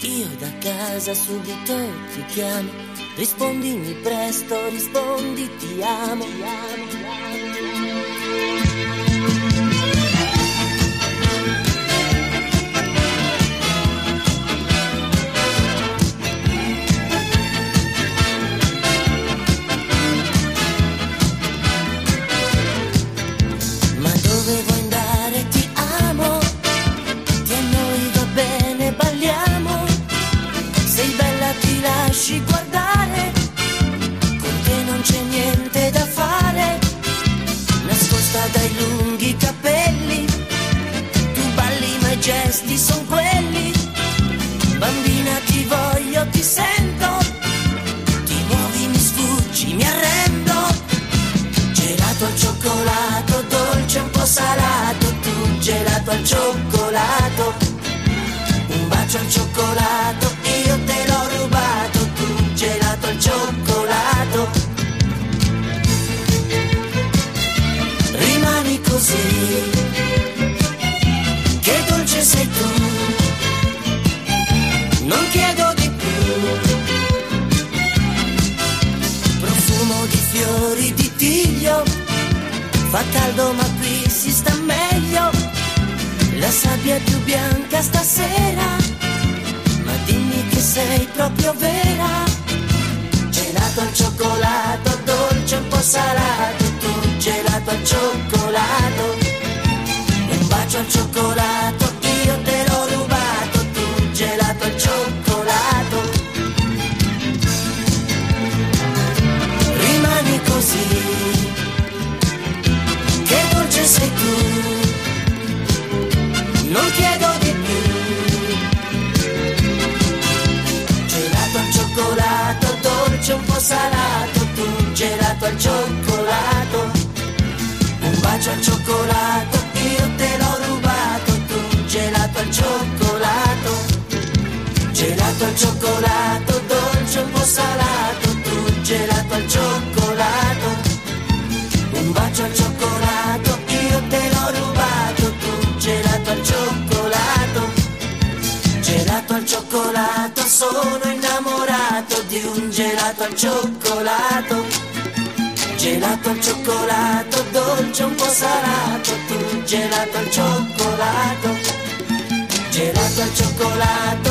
Io da casa subito ti chiamo, rispondimi presto, rispondi ti amo, ti amo, ti amo. Ma dove vuoi andare? Ti amo, ti a noi va bene, balliamo. Sei bella, ti lasci guardare, con te non c'è niente da fare. Nascosta dai lunghi capelli, tu balli ma i gesti son quelli. Bambina ti voglio, ti sento, ti muovi, mi sfuggi, mi arrendo. Gelato al cioccolato, dolce un po' salato, tu gelato al cioccolato. Un bacio al cioccolato, io te l'ho rubato, tu gelato al cioccolato. Rimani così, che dolce sei tu, non chiedo di più. Profumo di fiori di tiglio, fa caldo ma qui si sta meglio. La sabbia è più bianca stasera, ma dimmi che sei proprio vera. Gelato al cioccolato, dolce un po' salato, tu gelato al cioccolato. Un bacio al cioccolato, io te l'ho rubato, tu gelato al cioccolato. Rimani così, che dolce sei tu, non chiedo di più. Gelato al cioccolato, dolce un po' salato, tu gelato al cioccolato. Un bacio al cioccolato, io te l'ho rubato, tu gelato al cioccolato. Gelato al cioccolato, dolce un po' salato, tu gelato al cioccolato. Un bacio al cioccolato, io te l'ho rubato, tu gelato al cioccolato. Gelato al cioccolato, sono innamorato di un gelato al cioccolato. Gelato al cioccolato, dolce un po' salato, tu gelato al cioccolato. Gelato al cioccolato,